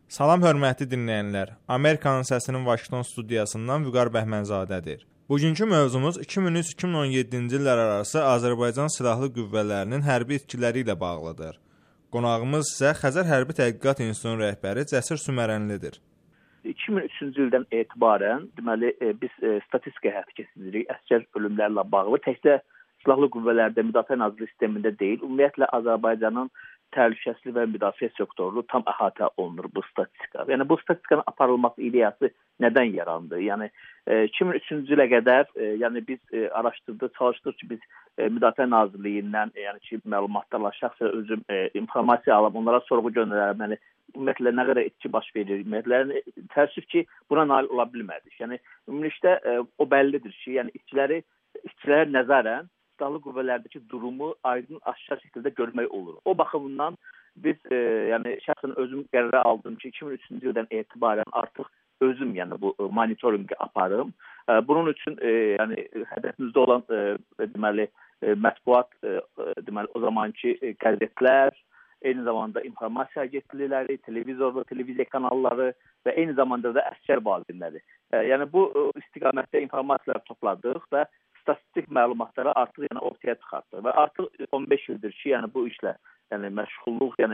Salam hörmətli dinləyənlər. Amerikanın səsinin Vaşinqton studiyasından Vüqar Bəhmənzadədir. Bugünkü mövzumuz 2003-2017-ci illər arası Azərbaycan Silahlı Qüvvələrinin hərbi itkiləri ilə bağlıdır. Qonağımız isə Xəzər Hərbi Tədqiqat İnstitutunun rəhbəri Cəsir Sümərənlidir. 2003-cü ildən etibarən deməli biz statistika həyata keçiririk əsgər ölümlərlə bağlı. Təkcə Silahlı Qüvvələrdə Müdafiə Nazirliyi sistemində deyil, ümumiyyətlə Azərbaycanın təhlükəsizlik və müdafiə sektoru tam əhatə olunur bu statistika. Yəni bu statistikanın aparılması ideyası nədən yarandı? Yəni 2003-cü ilə qədər yəni biz araşdırdıq, çalışdıq ki, biz Müdafiə Nazirliyindən yəni ki, məlumatlarla şəxsən özüm informasiya alıb onlara sorğu göndərəm. Yəni ümumiyyətlə nə qədər itki baş verir? Ümumiyyətlə təəssüf ki, buna nail ola bilmədik. Yəni ümumilikdə o bəllidir ki, yəni itkilərə nəzərən Silahlı Qüvvələrdəki durumu aydın aşkar şəkildə görmək olur. O baxımından biz yəni şəxsən özüm qərara aldım ki, 2003-cü ildən etibarən artıq özüm yəni bu monitorinqi aparım. Bunun üçün yəni hədəfimizdə olan deməli mətbuat deməli o zamanki qəzetlər, eyni zamanda informasiya agentlikləri, televiziya kanalları və eyni zamanda da əsgər valideynləri. Yəni bu istiqamətdə informasiyalar topladıq və statistik məlumatları artıq yəni ortaya çıxartdıq və artıq 15 ildir ki, yəni bu işlə yəni məşğulluq, yəni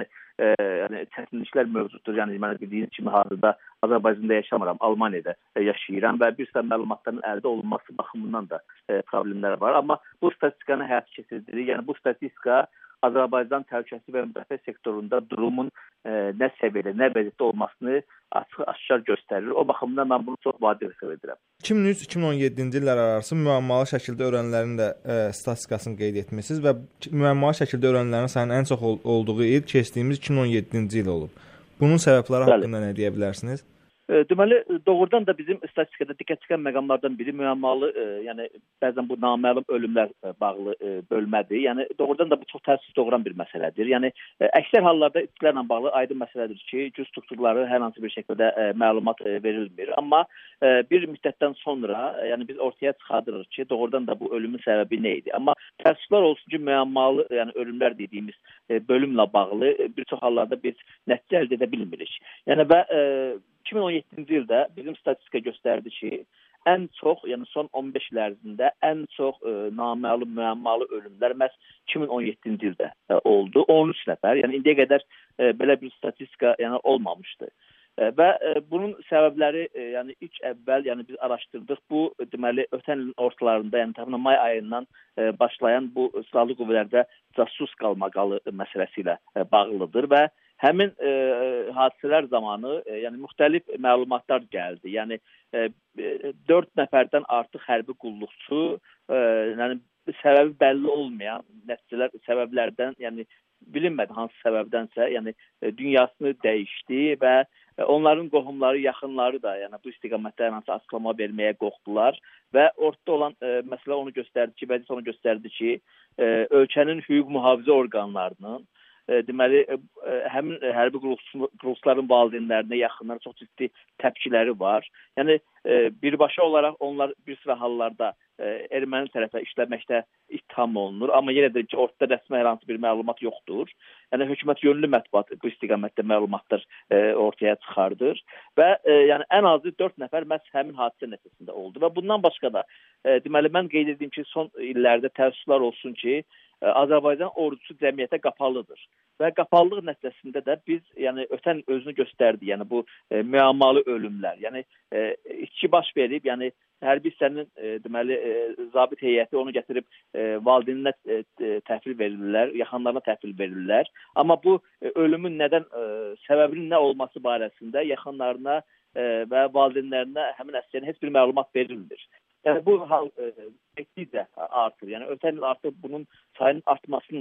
çətinliklər mövcuddur. Yəni mən dediyim kimi hazırda Azərbaycanda yaşamıram, Almaniyada yaşayıram və bir sıra məlumatların əldə olunması baxımından da problemlər var. Amma bu statistikanı həyata keçiririk. Yəni bu statistika Azərbaycan təhlükəsizlik və müdafiə sektorunda durumun nə səviyyədə, nə vəziyyətdə olmasını açıq-aşkar göstərir. O baxımdan mən bunu çox vacib hesab edirəm. 2003-2017-ci illər arası müəmmalı şəkildə öyrənənlərin də statistikasını qeyd etmisiniz və müəmmalı şəkildə öyrənənlərin sayının ən çox olduğu il keçdiyimiz 2017-ci il olub. Bunun səbəbləri haqqında nə deyə bilərsiniz? Deməli, doğrudan da bizim statistikada diqqət çəkən məqamlardan biri müəmmalı, yəni bəzən bu naməlum ölümlər bağlı bölmədir. Yəni doğrudan da bu çox təəssüf doğuran bir məsələdir. Yəni əksər hallarda itkilərlə bağlı aydın məsələdir ki, cüz strukturları hər hansı bir şəkildə məlumat verilmir. Amma bir müddətdən sonra, yəni biz ortaya çıxardırıq ki, doğrudan da bu ölümün səbəbi nə idi? Amma təəssüflər olsun ki, müəmmalı, yəni ölümlər dediyimiz bölümlə bağlı bir çox hallarda biz nəticə əldə edə bilmirik. Yəni və 2017-ci ildə bizim statistika göstərdi ki, ən çox, yəni son 15 il ərzində ən çox naməlum, müəmmalı ölümlər məhz 2017-ci ildə oldu. 13 nəfər. Yəni indiyə qədər belə bir statistika yəni olmamışdı. Və bunun səbəbləri yəni ilk əvvəl yəni biz araşdırdıq. Bu deməli ötən ilin ortalarında, yəni təxminən may ayından başlayan bu silahlı qüvvələrdə casus qalmaqalı məsələsi ilə bağlıdır və həmin hadisələr zamanı yəni müxtəlif məlumatlar gəldi. Yəni 4 nəfərdən artıq hərbi qulluqçu, yəni səbəbi bəlli olmayan səbəblərdən, yəni bilinmədi hansı səbəbdənsə, yəni dünyasını dəyişdi və onların qohumları, yaxınları da yəni bu istiqamətdə hansı açıqlama verməyə qorxdular və ortada olan məsələ onu göstərdi ki, vəziyyət onu göstərdi ki, ölkənin hüquq mühafizə orqanlarının deməli həmin hərbi qulluqçuların valideynlərinə, yaxınlarına çox ciddi təpkiləri var. Yəni birbaşa olaraq onlar bir sıra hallarda erməni tərəfə işləməkdə ittiham olunur, amma yenə də ki, ortada rəsmi hər hansı bir məlumat yoxdur. Yəni hökumət yönlü mətbuat bu istiqamətdə məlumatlar ortaya çıxardır və yəni ən azı 4 nəfər məhz həmin hadisə nəticəsində oldu və bundan başqa da deməli mən qeyd etdiyim ki, son illərdə təəssüflər olsun ki, Azərbaycan ordusu cəmiyyətə qapalıdır və qapalılıq nəticəsində də biz yəni ötən özünü göstərdi. Yəni bu müəmmalı ölümlər, yəni itki baş verib, yəni hərbi hissənin deməli zabit heyəti onu gətirib valideyninə təhvil verirlər, yaxınlarına təhvil verirlər. Amma bu ölümün nədən səbəbinin nə olması barəsində yaxınlarına və valideynlərinə həmin əsgərin heç bir məlumat verilmir. Yəni bu hal getdikcə artır. Yəni ötən il artıq bunun sayının artmasının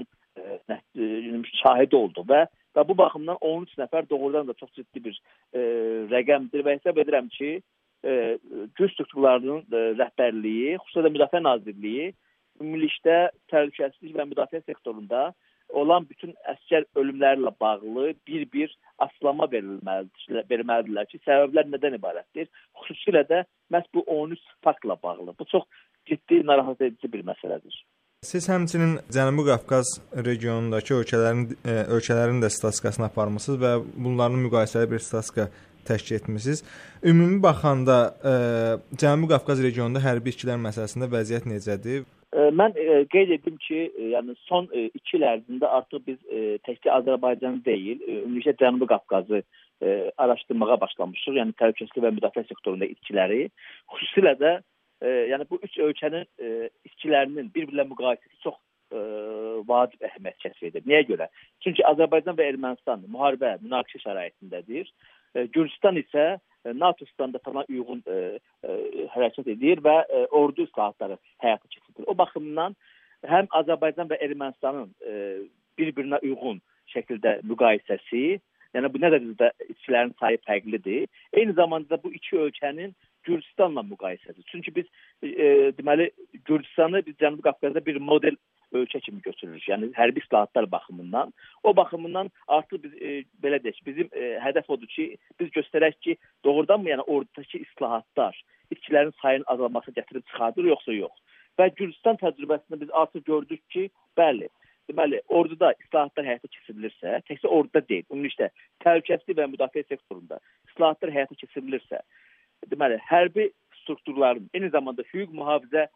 şahidi oldu və bu baxımdan 13 nəfər doğrudan da çox ciddi bir rəqəmdir və hesab edirəm ki, güc strukturlarının rəhbərliyi, xüsusilə Müdafiə Nazirliyi ümumilikdə təhlükəsizlik və müdafiə sektorunda olan bütün əsgər ölümlərlə bağlı bir açıqlama verməlidirlər ki, səbəblər nədən ibarətdir? Xüsusilə də məhz bu 13 faktla bağlı. Bu çox ciddi, narahat edici bir məsələdir. Siz həmçinin Cənubi Qafqaz regionundakı ölkələrin də statistikasını aparmısınız və bunların müqayisəli bir statistika təşkil etmisiniz. Ümumi baxanda Cənubi Qafqaz regionunda hərbi itkilər məsələsində vəziyyət necədir? Mən qeyd etdim ki, yəni son 2 il ərzində artıq biz təkcə Azərbaycan deyil, ümumiyyətlə Cənubi Qafqazı araşdırmağa başlamışıq. Yəni təhlükəsizlik və müdafiə sektorunda itkiləri, xüsusilə də yəni bu 3 ölkənin itkilərinin bir-birlə müqayisəsi çox vacib əhəmiyyət kəsb edir. Niyə görə? Çünki Azərbaycan və Ermənistan müharibə, münaqişə şəraitindədir. Gürcüstan isə NATO standartlarına uyğun hərəkət edir və ordu islahatları həyata keçirilir. O baxımdan həm Azərbaycan və Ermənistanın bir-birinə uyğun şəkildə müqayisəsi, yəni bu nə dərəcədə itkilərin sayı fərqlidir. Eyni zamanda bu iki ölkənin Gürcüstanla müqayisəsi. Çünki biz deməli Gürcüstanı biz Cənubi Qafqazda bir model ölkə kimi götürürük. Yəni hərbi islahatlar baxımından. O baxımından artıq biz belə deyək, bizim hədəf odur ki, biz göstərək ki, doğrudanmı yəni ordudakı islahatlar itkilərin sayının azalmasına gətirib çıxardır, yoxsa yox. Və Gürcüstan təcrübəsində biz artıq gördük ki, bəli, deməli orduda islahatlar həyata keçirilirsə, təkcə orduda deyil, ümumiyyətlə təhlükəsizlik və müdafiə sektorunda islahatlar həyata keçirilirsə, deməli hərbi strukturların, eyni zamanda hüquq mühafizə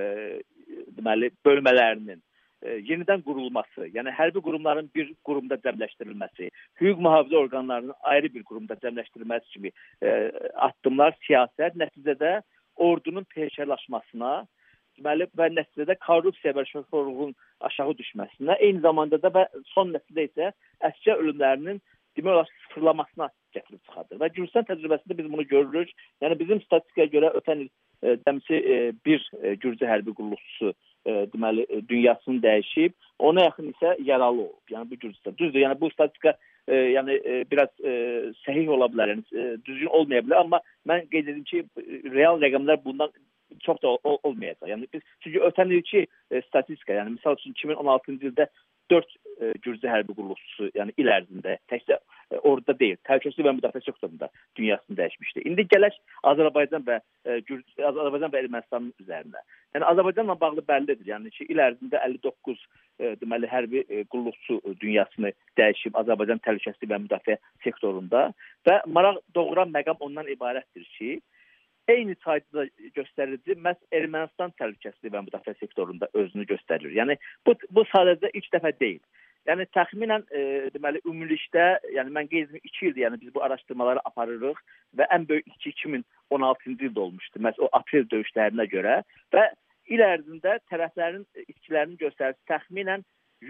deməli bölmələrinin yenidən qurulması, yəni hərbi qurumların bir qurumda cəmləşdirilməsi, hüquq mühafizə orqanlarının ayrı bir qurumda cəmləşdirilməsi kimi addımlar siyasət nəticədə ordunun peşəkarlaşmasına, deməli və nəticədə korrupsiya və rüşvətxorluğun aşağı düşməsinə, eyni zamanda da və son nəticədə isə əsgər ölümlərinin demək olar sıfırlamasına gətirib çıxardır. Və Gürcüstan təcrübəsində biz bunu görürük. Yəni bizim statistikaya görə ötən il cəmsi bir Gürcü hərbi qulluqçusu deməli dünyasını dəyişib, ona yaxın isə yaralı olub. Yəni bu Gürcüstan. Düzdür, yəni bu statistika yəni biraz səhih ola bilər, yəni düzgün olmaya bilər, amma mən qeyd edim ki, real rəqəmlər bundan çox da olmayacaq. Yəni biz çünki ötən ilki statistika, yəni misal üçün 2016-cı ildə 4 Gürcü hərbi qulluqçusu, yəni il ərzində təkcə orada deyil, təhlükəsizlik və müdafiə sektorunda dünyasını dəyişmişdi. İndi gələk Azərbaycan və Ermənistanın üzərinə. Yəni Azərbaycanla bağlı bəllidir. Yəni ki, il ərzində 59 deməli hərbi qulluqçu dünyasını dəyişib Azərbaycan təhlükəsizlik və müdafiə sektorunda və maraq doğuran məqam ondan ibarətdir ki, eyni sayda göstərici məhz Ermənistan təhlükəsizlik və müdafiə sektorunda özünü göstərir. Yəni bu sadəcə ilk dəfə deyil. Yəni təxminən deməli ümumilikdə, yəni mən qeyd etdim 2 ildir, yəni biz bu araşdırmaları aparırıq və ən böyük itki 2016-cı ildə olmuşdu. Məhz o aprel döyüşlərinə görə və il ərzində tərəflərin itkilərinin göstəricisi təxminən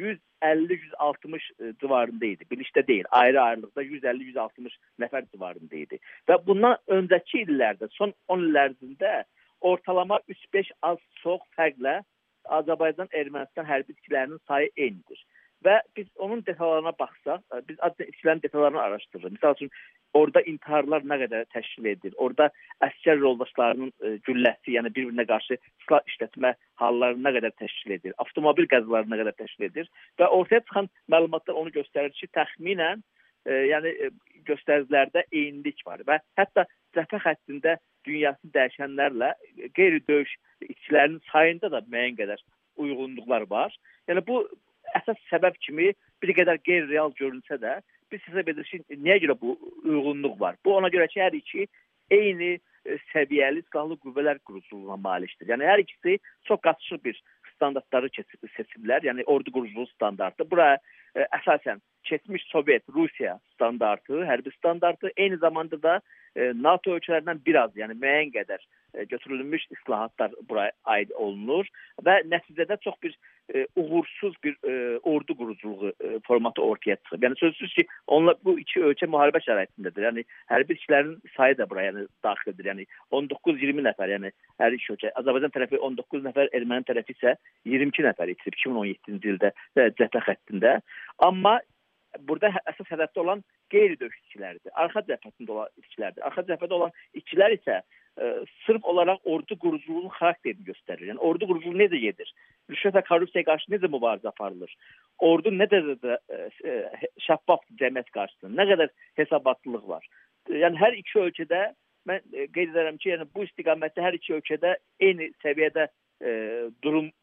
150-160 civarında idi. Birlikdə deyil, ayrı-ayrılıqda 150-160 nəfər civarında idi. Və bundan öncəki illərdə, son 10 il ərzində ortalama 3-5 az çox fərqlə Azərbaycan-Ermənistan hərbi itkilərinin sayı eynidir. Və biz onun detallarına baxsaq, biz adətən itkilərin detallarını araşdırırıq. Misal üçün, orada intiharlar nə qədər təşkil edir, orada əsgər yoldaşlarının gülləsi, yəni bir-birinə qarşı silah işlətmə halları nə qədər təşkil edir, avtomobil qəzaları nə qədər təşkil edir və ortaya çıxan məlumatlar onu göstərir ki, təxminən yəni göstəricilərdə eynilik var və hətta cəbhə xəttində dünyasını dəyişənlərlə qeyri-döyüş itkilərinin sayında da müəyyən qədər uyğunluqlar var. Yəni bu əsas səbəb kimi bir qədər qeyri-real görünsə də, biz hesab edirik ki, niyə görə bu uyğunluq var? Bu ona görə ki, hər iki eyni səviyyəli silahlı qüvvələr quruculuğuna malikdir. Yəni hər ikisi çox qaçışıq bir standartları seçiblər. Yəni ordu quruculuğu standartı. Bura əsasən keçmiş Sovet, Rusiya standartı, hərbi standartı, eyni zamanda da NATO ölkələrindən biraz, yəni müəyyən qədər götürülmüş islahatlar bura aid olunur və nəticədə çox bir uğursuz bir ordu quruculuğu formatı ortaya çıxıb. Yəni sözsüz ki, onlar bu iki ölkə müharibə şəraitindədir. Yəni hərbi itkilərin sayı da buraya yəni daxildir. Yəni 19-20 nəfər, yəni hər iki ölkə. Azərbaycan tərəfi 19 nəfər, Erməni tərəfi isə 22 nəfər itirib 2017-ci ildə cəbhə xəttində. Amma burada əsas hədəfdə olan qeyri-döyüş itkiləridir. Arxa cəbhəsində olan itkilərdir. Arxa cəbhədə olan itkilər isə sırf olaraq ordu quruculuğunun xarakterini göstərir. Yəni ordu quruculuğu necə gedir? Rüşvət və korrupsiyaya qarşı necə mübarizə aparılır? Ordu nə dərəcədə şəffaf cəmiyyət qarşısında, nə qədər hesabatlılıq var? Yəni hər iki ölkədə mən qeyd edirəm ki, yəni bu istiqamətdə hər iki ölkədə eyni səviyyədə durum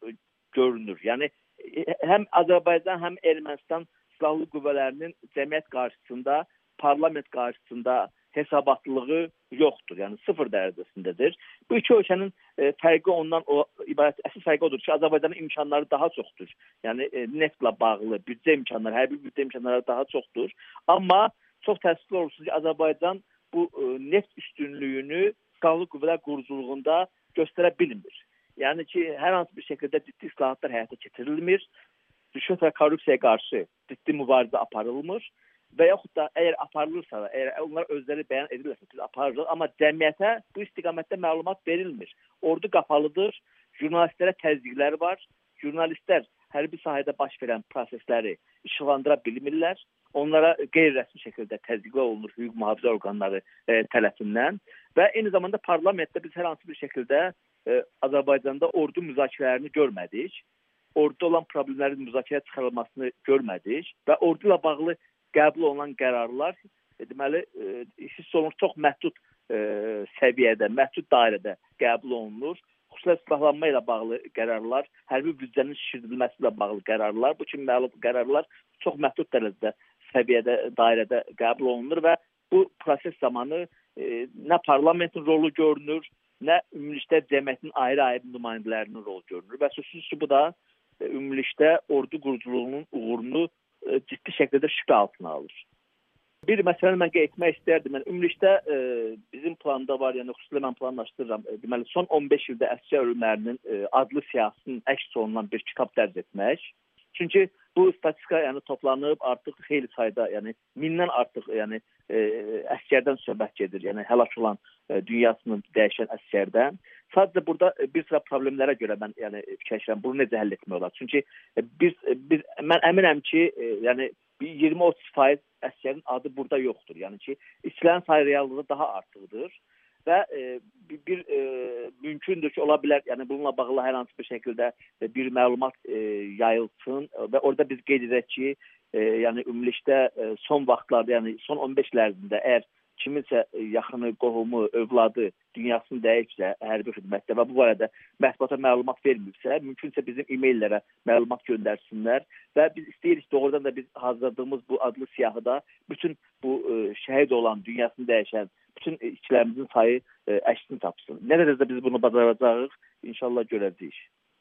görünür. Yəni həm Azərbaycan, həm Ermənistan silahlı qüvvələrinin cəmiyyət qarşısında, parlament qarşısında hesabatlılığı yoxdur. Yəni sıfır dərəcəsindədir. Bu iki ölkənin fərqi ondan ibarət, əsas fərqi odur ki, Azərbaycanın imkanları daha çoxdur. Yəni neftlə bağlı büdcə imkanları, hərbi büdcə imkanları daha çoxdur. Amma çox təəssüflü olursunuz ki, Azərbaycan bu neft üstünlüyünü silahlı qüvvələr quruculuğunda göstərə bilmir. Yəni ki, hər hansı bir şəkildə ciddi islahatlar həyata keçirilmir, rüşvət və korrupsiyaya qarşı ciddi mübarizə aparılmır və yaxud da əgər aparılırsa, əgər onlar özləri bəyan edirlərsə, biz aparırıq, amma cəmiyyətə bu istiqamətdə məlumat verilmir. Ordu qapalıdır, jurnalistlərə təzyiqlər var, jurnalistlər hərbi sahədə baş verən prosesləri işıqlandıra bilmirlər, onlara qeyri-rəsmi şəkildə təzyiqlər olunur hüquq mühafizə orqanları tərəfindən və eyni zamanda parlamentdə biz hər hansı bir şəkildə Azərbaycanda ordu müzakirələrini görmədik, orduda olan problemlərin müzakirəyə çıxarılmasını görmədik və ordu ilə bağlı qəbul olunan qərarlar deməli hiss olunur çox məhdud səviyyədə, məhdud dairədə qəbul olunur. Xüsusilə silahlanma ilə bağlı qərarlar, hərbi büdcənin şişirdilməsi ilə bağlı qərarlar, bu kimi məlum qərarlar çox məhdud dərəcədə səviyyədə, dairədə qəbul olunur və bu proses zamanı nə parlamentin rolu görünür, nə ümumilikdə cəmiyyətin ayrı-ayrı nümayəndələrinin rolu görünür və sözsüz ki, bu da ümumilikdə ordu quruculuğunun uğurunu ciddi şəkildə şübhə altına alır. Bir məsələni mən qeyd etmək istərdim. Yəni, ümumilikdə bizim planda var, yəni xüsusilə mən planlaşdırıram. Deməli, son 15 ildə əsgər ölümlərinin adlı siyahısının əks olunan bir kitab dərc etmək. Çünki bu statistika yəni toplanıb artıq xeyli sayda, yəni 1000-dən artıq yəni əsgərdən söhbət gedir. Yəni həlak olan dünyasını dəyişən əsgərdən. Sadəcə burada bir sıra problemlərə görə mən yəni fikirləşirəm bunu necə həll etmək olar. Çünki mən əminəm ki, yəni 20-30% əsgərin adı burada yoxdur. Yəni ki, işçilərin sayı reallıqda daha artıqdır və mümkündür ki, ola bilər, yəni bununla bağlı hər hansı bir şəkildə bir məlumat yayılsın və orada biz qeyd edək ki, yəni ümumilikdə son vaxtlarda, yəni son 15 il ərzində əgər kiminsə yaxını, qohumu, övladı dünyasını dəyişsə hərbi xidmətdə və bu barədə mətbuata məlumat vermirsə, mümkünsə bizim e-maillərə məlumat göndərsinlər və biz istəyirik doğrudan da biz hazırladığımız bu adlı siyahıda bütün bu şəhid olan, dünyasını dəyişən bütün işçilərimizin sayı əksini tapsın. Nə dərəcədə biz bunu bacaracağıq, inşallah görəcəyik.